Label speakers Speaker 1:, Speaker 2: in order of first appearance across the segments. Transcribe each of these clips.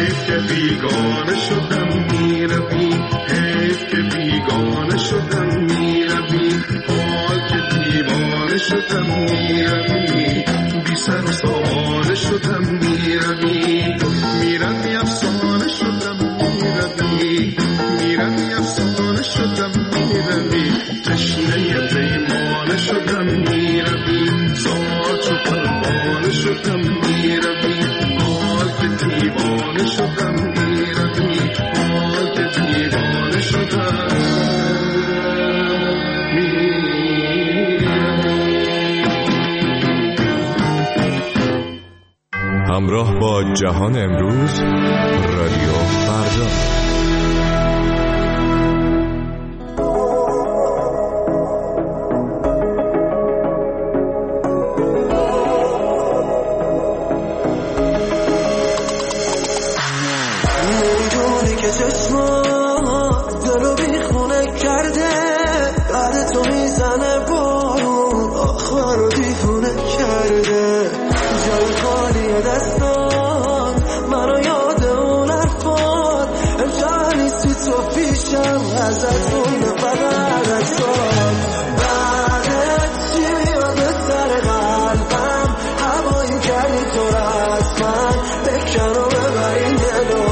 Speaker 1: حیف که بیگانه شدم میروی، حیف که بیگانه شدم میروی، حال که دیوانه شدم میروی، بی سر و سامانه شدم میروی، میروی افسانه شدم میروی، میروی افسانه شدم میروی، تشنه پیمانه شدم میروی، زار چو پروانه شدم میروی، حال که دیوانه شدم میروی، حال که دیوانه شدم
Speaker 2: همراه با جهان امروز، رادیو فردا.
Speaker 3: میدونی که چشمات دلو بیخونه کرده، بعد تو میزنه بارون آخر رو دیفونه کرده، جای خالی دستان منو یاد اون حرفات، امشب نیستی تو پیشم ازتون فقط اکسان، بعدت چی میاد به سر قلبم، هوایی کردی تو رسمن بکن و ببر این دلو،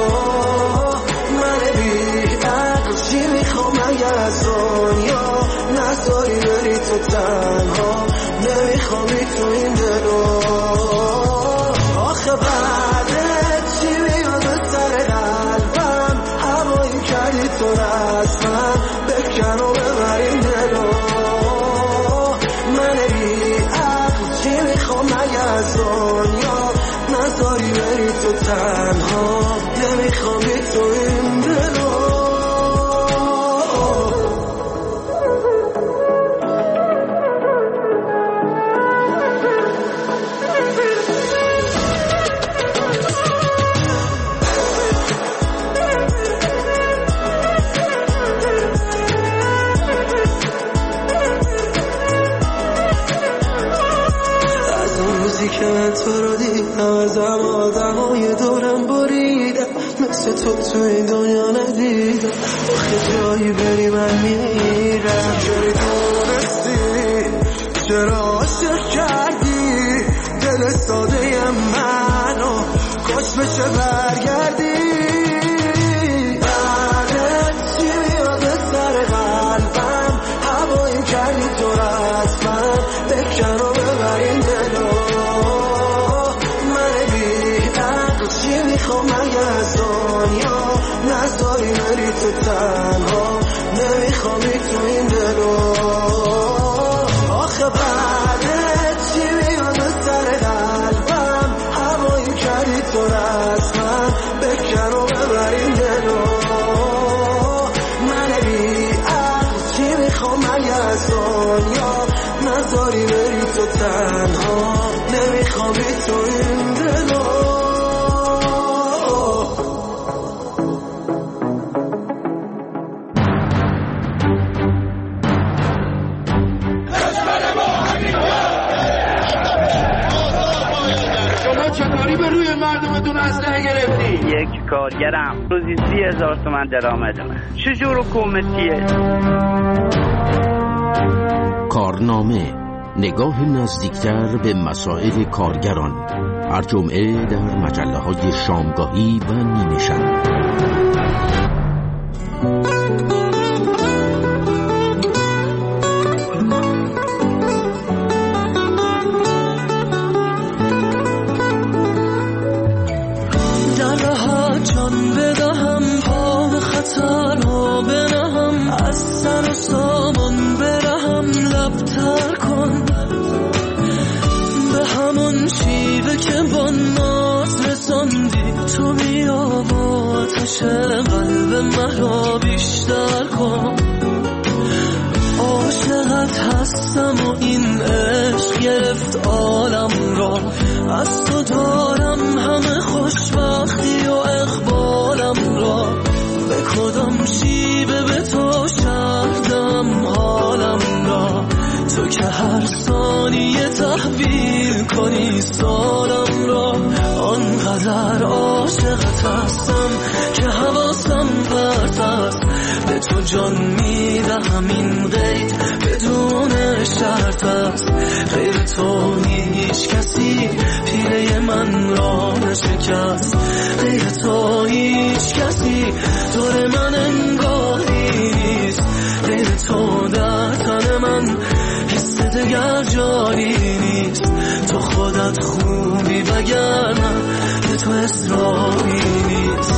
Speaker 3: من بی عقل چی میخوام اگر از دنیا نذاری بری تو تنها، نمیخوام تو این دلو، آخه بعدت چی میاد به سر قلبم، هوایی کردی تو رسمن بکن و ببر این دلو، من بی عقل چی میخوام اگر از دنیا نذاری بری تو تنها، نمیخوام تو این دلو. که من تو رو دیدم ازم آدمای دورم بریدم، مثل تو این دنیا ندیدم، آخه جایی بری من میرم، چرا دونستی چرا عاشق کردی دل ساده منو، کاش بشه برگردی، بعدت چی میاد به سر قلبم، هوایی کردی تو رسمن بکن و ببر این دلو، میخوام اگه از دنیا نذاری بری تو تنها، نمیخوام تو این دلو، آخه بعدت چی میاد به سر قلبم، هوایی کردی تو رسمن بکن و ببر این دلو، من بی عقل چی میخوام اگه از دنیا نذاری بری تو تنها، نمیخوام تو این دلو.
Speaker 4: چطوری به روی مردمتون اسلحه گرفتی؟
Speaker 5: یک کارگرم روزی 30,000 تومان درآمدمه، چجور حکومتیه؟
Speaker 6: کارنامه، نگاه نزدیکتر به مسائل کارگران، هر جمعه در مجله‌های شامگاهی و نیمه شب.
Speaker 3: قلب مرا بیشتر کن، عاشقت هستم و این عشق گرفت عالم را، از تو دارم همه خوشبختی و اقبالم را، به کدام شیوه به تو شهردم حالم را، تو که هر ثانیه تحویل کنی سالم را، آنقدر عاشقت هستم که حواسم پرت است، به تو جان میدهم این قید بدون شرط است. غیر تو هیچ کسی پیله من را نشکست، غیر تو هیچ کسی دور من انگاری نیست، غیر تو در تن من حس دگر جاری نیست. تو خودت خوبی وگرنه به تو اصراری نیست.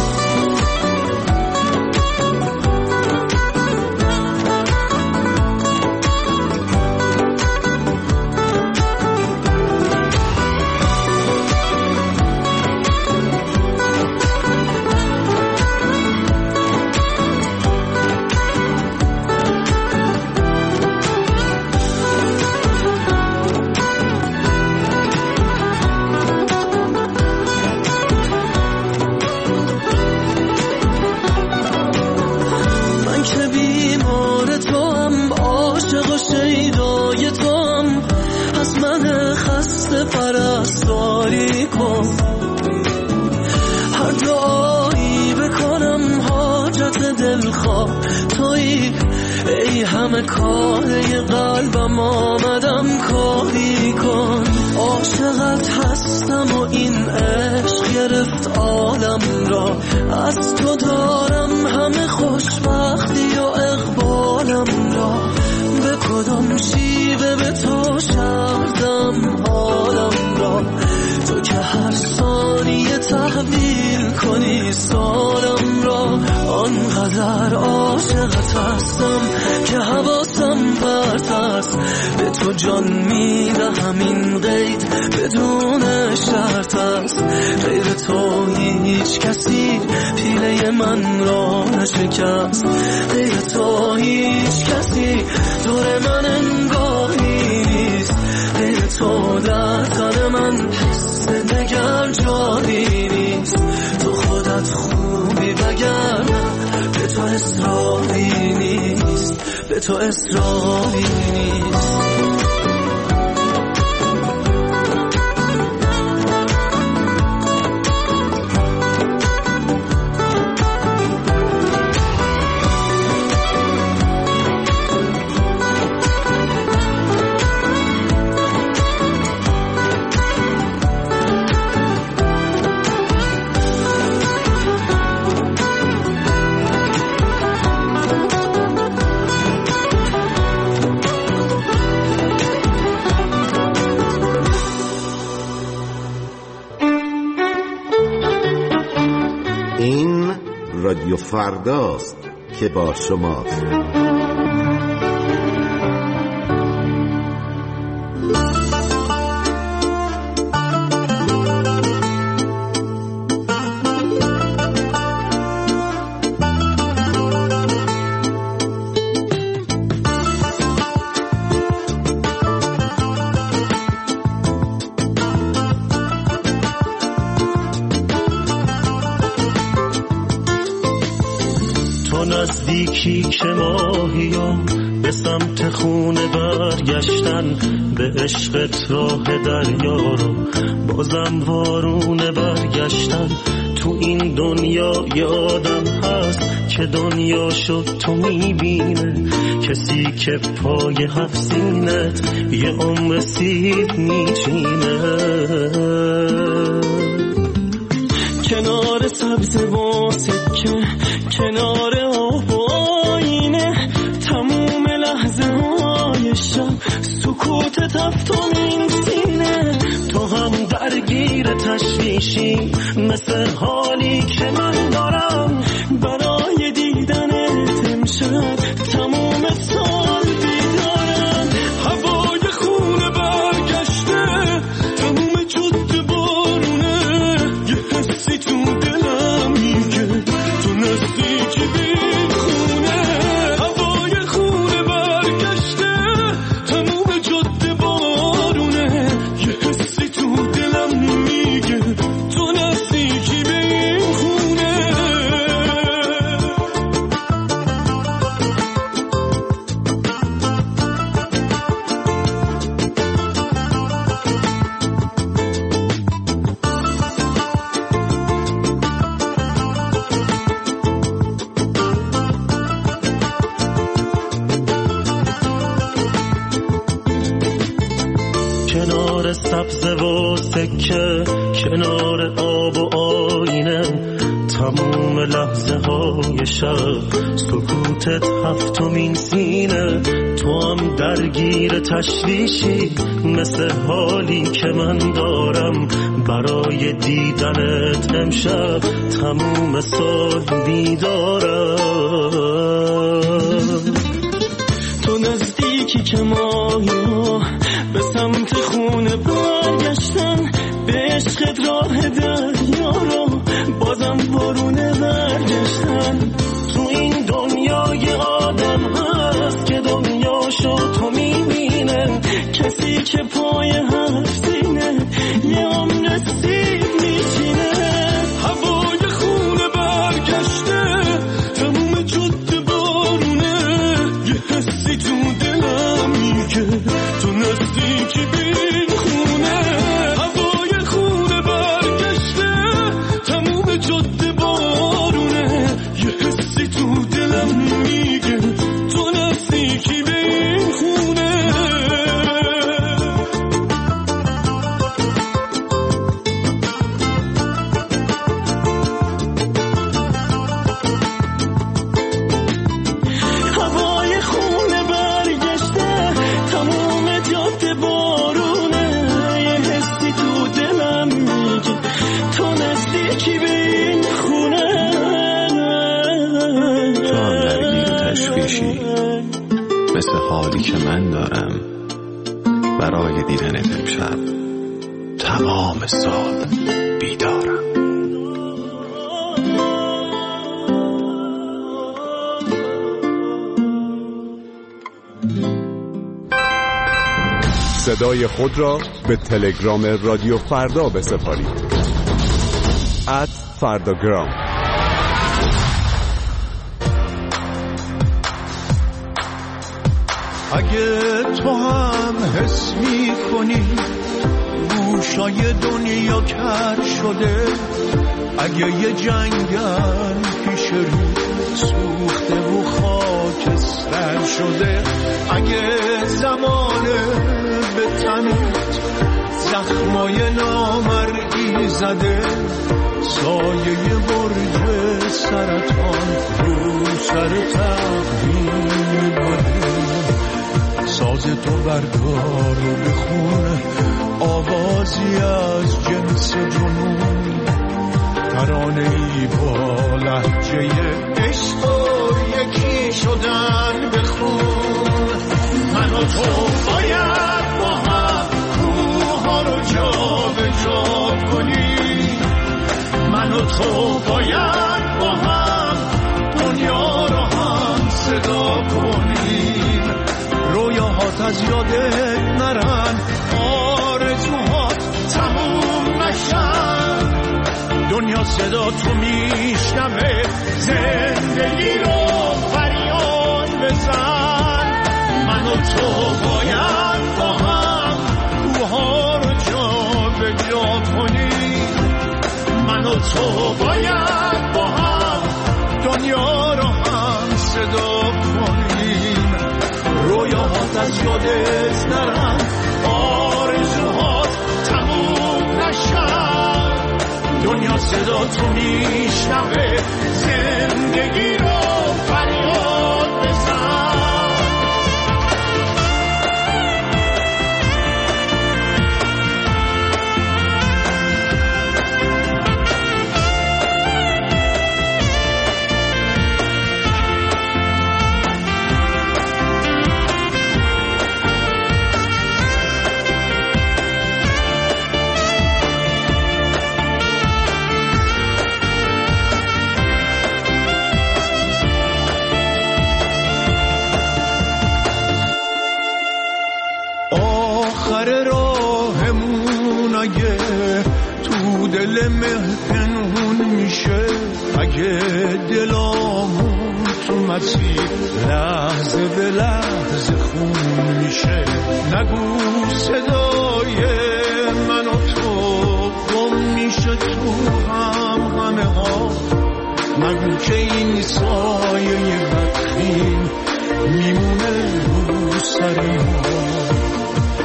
Speaker 3: پرستاری کن، هر دعایی بکنم حاجت دلخواه تویی. ای همه کاره قلبم آمدم کاری کن. عاشقت هستم و این عشق گرفت عالم را، از تو دارم همه خوشبختی و اقبالم را. به کدام شیوه به تو شردم حالم را، تو که هر ثانیه تحویل کنی سالم را. آنقدر عاشقت هستم که حواسم پرت است، به تو جان میدهم این قید بدون شرط است. غیر تو هیچ کسی پیله من را نشکست، غیر تو هیچ کسی دور من انگاری نیست، غیر تو در تن من حس دگر جاری نیست. تو خودت خوبی وگرنه به تو اصراری نیست، به تو اصراری نیست.
Speaker 7: رادیو فرداست که با شماست.
Speaker 8: نزدیکی که ماهیم به سمت خونه برگشتن، به عشقت راه دریا رو بازم وارونه برگشتن. تو این دنیا یادم هست که دنیا شد تو میبینه، کسی که پای هفت سینت یه عمر سیب میچینه. کنار سبز و سکه، کنار آب و آینه، تموم لحظه های شب سکوت تفتم این سینه. تو هم درگیر تشویشی مثل حالی که من دارم، برای دیدنت امشب تموم سال بیدارم. هوای خونه برگشته، تموم جاده بارونه، یه حسی تو دلم میگه تو نزدیکی بین خونه. هوای خونه برگشته، تموم جاده بارونه، یه حسی تو دلم میگه تو نزدیکی بین خونه. سبز و سکه کنار آب و آینه، تموم لحظه های شب سکوتت هفتمین سینه. تو هم درگیر تشویشی مثل حالی که من دارم برای دیدنت امشب تموم سال بیدارم. تو نزدیکی که مایا به سمت خونه برگشتن، به عشقت راه دریا رو بازم بارونه برگشتن. تو این دنیای آدم هست که دنیاشو تو میبینه، کسی که پای هفتینه یه عمر سیب میچینه. هوای خونه برگشته تموم جاده بارونه، یه حسی تو دلم میگه تو نزدیکی بین خونه. هوای خونه برگشته تموم جاده بارونه، یه حسی تو دلم میگه تو نزدیکی بین خونه. هوای خونه برگشته تموم جاده بارونه، یه حسی تو دلم میگه تو نزدیکی به این خونه.
Speaker 9: تو هم درگیر تشویشی مثل حالی که من دارم برای دیدنت امشب تمام سال بیدارم.
Speaker 2: صدای خود را به تلگرام رادیو فردا بسپارید. @فرداگرام.
Speaker 10: اگه تو هم حس می‌کنی گوشای دنیا کر شده، اگه یه جنگل پیش رو سوخته و خاکستر شده، اگه زمانه به تنت زخمای نامرئی زده، سایه برج سرطان رو سر تقویم بده، ساز تو بردار و بخون آوازی از جنس جنون، ترانه‌ای با لهجه عشق و یکی شدن بخون. من و تو باید با هم کوها رو جا به جا کنیم، من و تو باید با هم دنیا رو هم صدا کنیم. رویاهات از یادت نرن، آرزوهات تموم نشن، دنیا صدا تو میشنوه، زندگی رو فریاد بزن. من و تو باید با هم کوها رو جا به جا کنیم، من و تو باید با هم دنیا رو هم صدا کنیم. رویاهات از یادت نرن، آرزوهات تموم نشن، دنیا صدا تو میشنوه، زندگی رو فریاد بزن. دل مهنون میشه، اگه دلامون تو مسیر لحظه به لحظه خون میشه. نگو صدای من و تو گم میشه تو همه ها، نگو که این سایه بدخیم میمونه رو سر ما.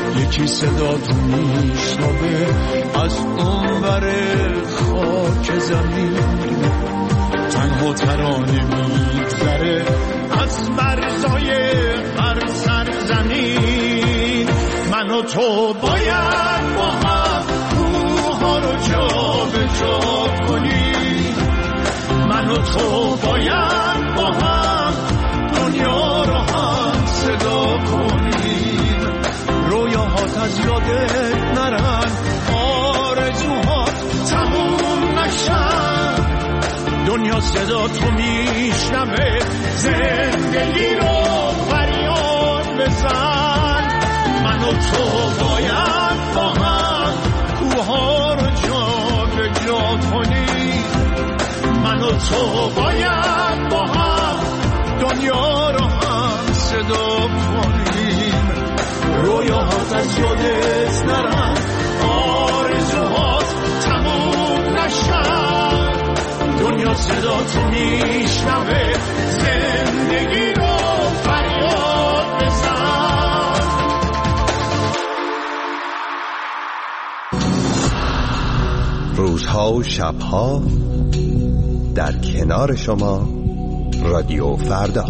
Speaker 10: یکی صدا تو میشنوه از اونور خاک زمین، تنها ترانه میگذره از مرزای هر سرزمین. من و تو باید با هم کوها رو جا به جا کنیم، من و تو باید با هم دنیا رو هم صدا کنیم. رویاهات از یادت نرن، آرزوهات تموم نشن، دنیا صدا تو میشنوه، زندگی رو فریاد بزن. من و تو باید با هم کوها رو جا به جا کنیم، من و تو باید با هم دنیا رو هم صدا کنیم. رویاهات از یادت نرن، آرزوهات تموم نشن، دنیا صدا تو میشنوه، زندگی رو فریاد بزن.
Speaker 11: روزها و شبها در کنار شما، رادیو فردا.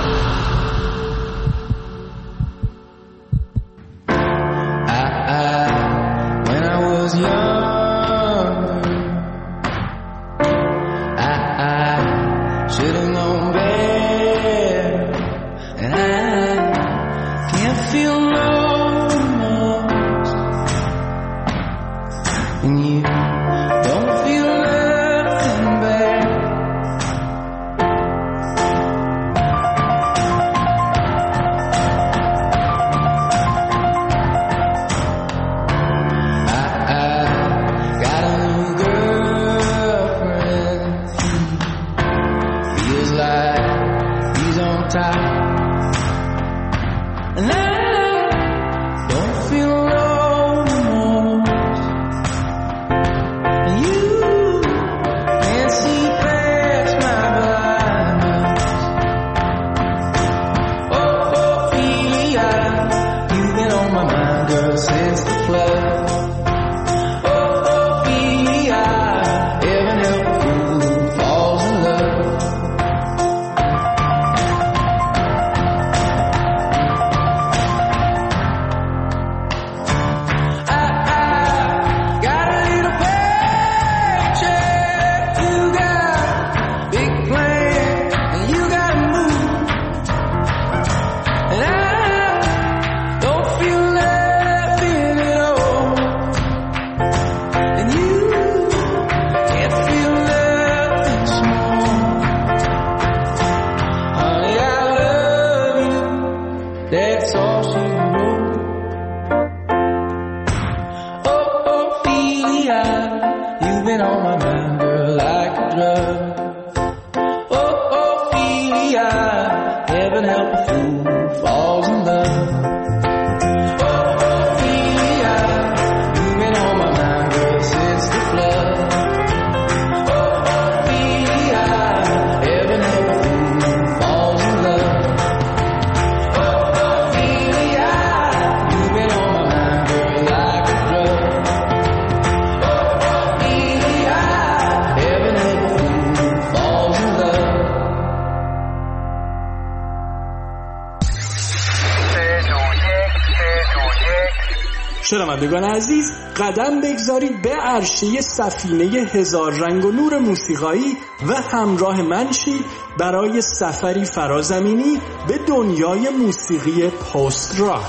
Speaker 12: شنوندگان عزیز، قدم بگذارید به عرشه سفینه هزار رنگ و نور موسیقایی و همراه من شید برای سفری فرازمینی به دنیای موسیقی پست راک.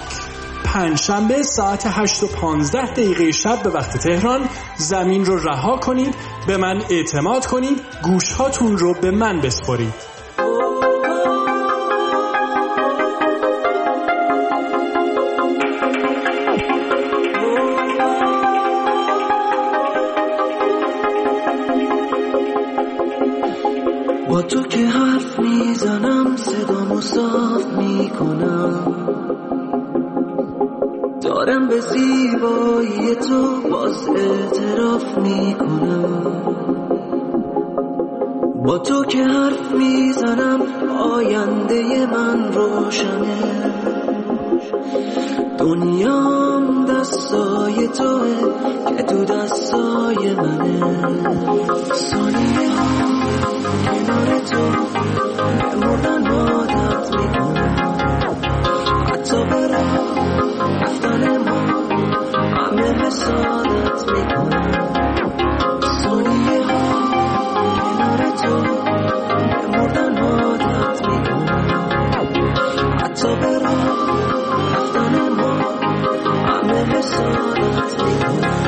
Speaker 12: پنجشنبه ساعت 8:15 شب به وقت تهران زمین رو رها کنید، به من اعتماد کنید، گوشهاتون رو به من بسپارید.
Speaker 3: با تو که حرف میزنم صدامو صاف میکنم، دارم به زیبایی تو باز اعتراف میکنم. با تو که حرف میزنم آینده من روشنه، دنیام دستای توه که تو دستای منه. ثانیه ها کنار تو بمردن عادت میکنم، حتی به راه رفتن ما همه حسادت میکنم. ثانیه ها کنار تو بمردن عادت میکنم، حتی به راه رفتن ما همه حسادت میکنم.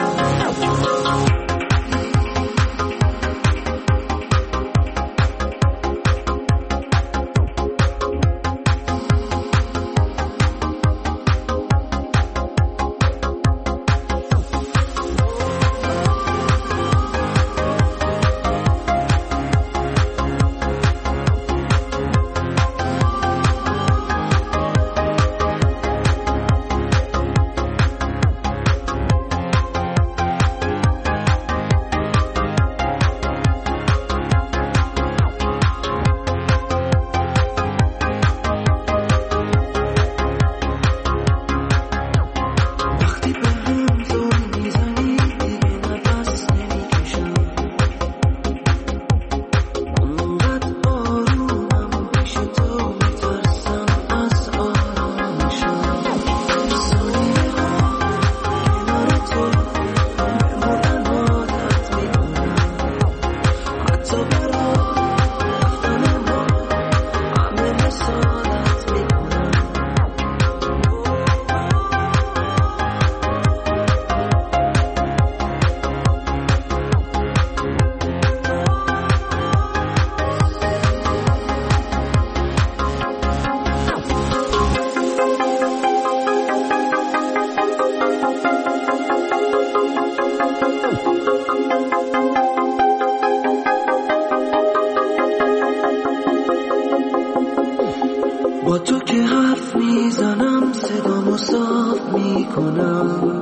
Speaker 3: با تو که حرف میزنم صدامو صاف میکنم،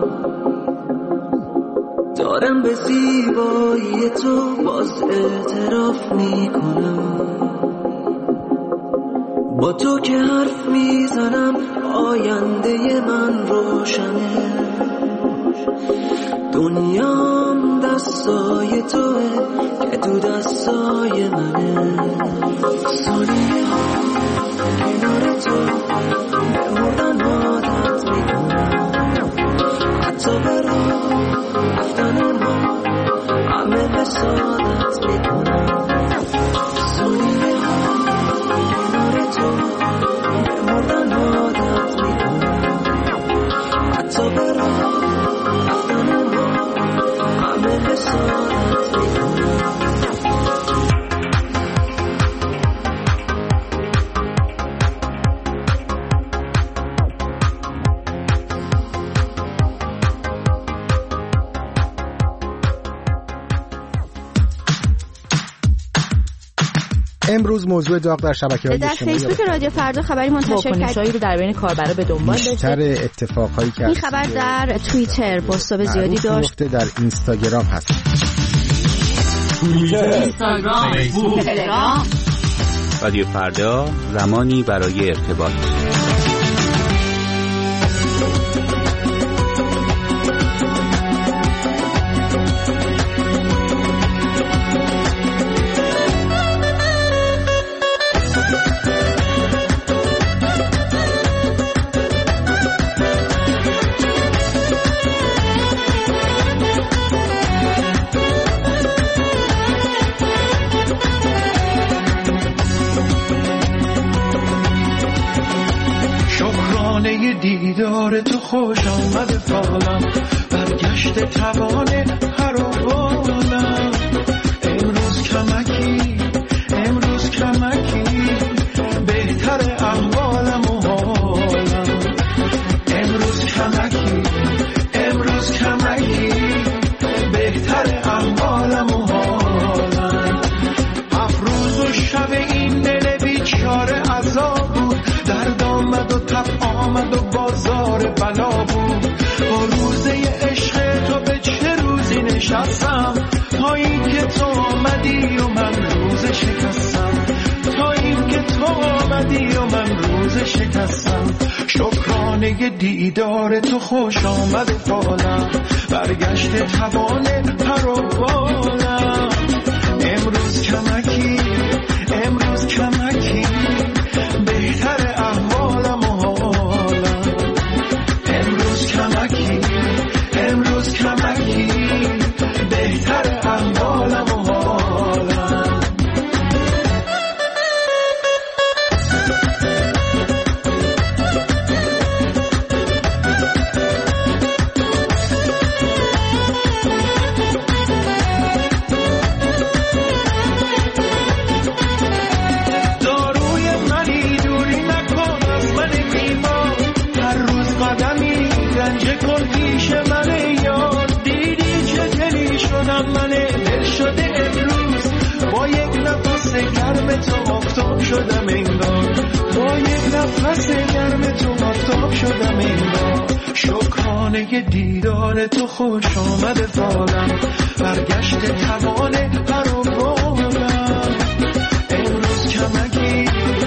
Speaker 3: دارم به زیبایی تو باز اعتراف میکنم. با تو که حرف میزنم آینده من روشنه. دنیام دستای توه که تو دستای منه. ثانیه ها کنار تو بمردن عادت میکنم، حتی به راه رفتن ما همه حسادت میکنم. ثانیه ها کنار تو بمردن عادت میکنم، حتی به راه رفتن ما همه حسادت میکنم.
Speaker 13: امروز موضوع داغ در شبکه‌های اجتماعی
Speaker 14: در فیسبوک رادیو فردا خبری منتشر کرد
Speaker 15: رو در بین کاربرا به دنبال داشت.
Speaker 13: بیشتر اتفاقایی که
Speaker 14: این خبر در توییتر بازتاب زیادی داشت.
Speaker 13: در اینستاگرام هست.
Speaker 16: توییتر، اینستاگرام، فیسبوک، تلگرام. رادیو فردا زمانی برای ارتباط.
Speaker 10: دیدار تو خوش آمد فالم، برگشت توان هر آوانم. امروز کمکی بهتر احوالم و حالم. امروز کمکی بهتر احوالم و حالم. افروز و شب این دل بیچاره عذاب بود، درد آمد و تب آمد و بازار بلا بود. با روزه عشق تو به چه روزی نشستم، تا این که تو آمدی و من روز شکستم. تا این که تو آمدی و من روز شکستم. شکرانه دیدار تو خوش آمد فالم، برگشت توان پر و بالم. امروز کمکی بهتر احوالم و حالم. امروز کمکی بهتر احوالم و حالم. من دل شده امروز با یک نفس گرم تو آفتاب شدم انگار، با یک نفس گرم تو آفتاب شدم انگار. شکرانه دیدار تو خوش آمد فالم، برگشت توان پر و بالم. امروز کمکی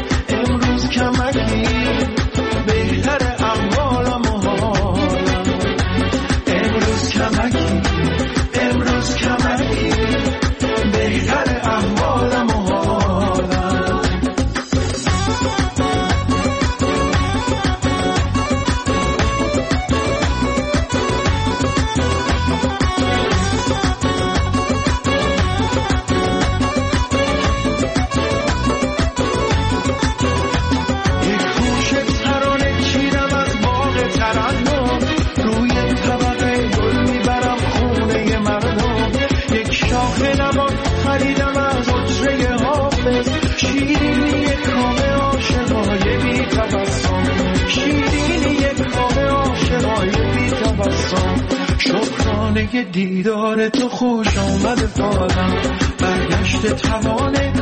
Speaker 10: بهتر احوالم و حالم. امروز کمکی بهتر احوالم و حالم. یک گوشه ترانه چیدم از باغ ترنم، روی طبقه گل میبرم خونه مردم. یک شاخه نبات خریدم از عطره حافظ، شیرینی یک کام عاشقای بی تبسم، شیرینی یک کام عاشقای بی تبسم. شکرانه دیدار تو خوش آمد فالم، برگشت توان